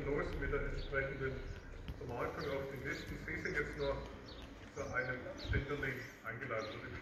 schon los mit der entsprechenden Vermarktung auf den Listen. Sie sind jetzt nur zu einem Ständerling eingeladen.